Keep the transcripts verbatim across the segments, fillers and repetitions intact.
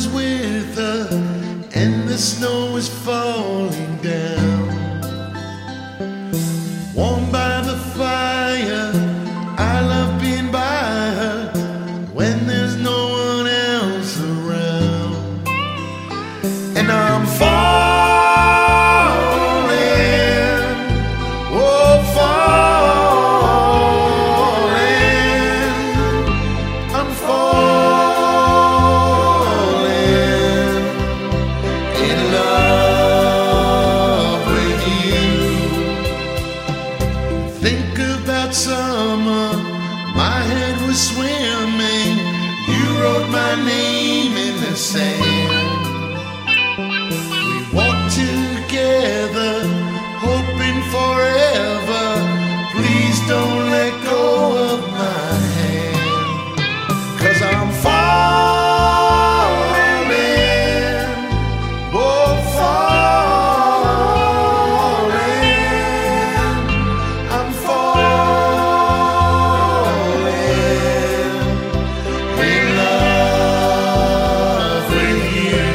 was with her, and the snow was falling down. Warmed by the fire, I love being by her when there's no one else around. And I'm falling, oh falling, I'm falling in love with you. Think about summer, my head was swimming. You wrote my name in the sand. We walked together, hoping forever. Please don't let go of my hand, 'cause I'm falling, oh falling, I'm falling in love with you.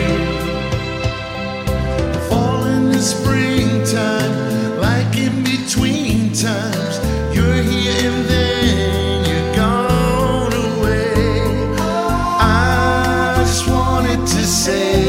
Fall in the springtime, like in between times. You're here and then you're gone away. I just wanted to say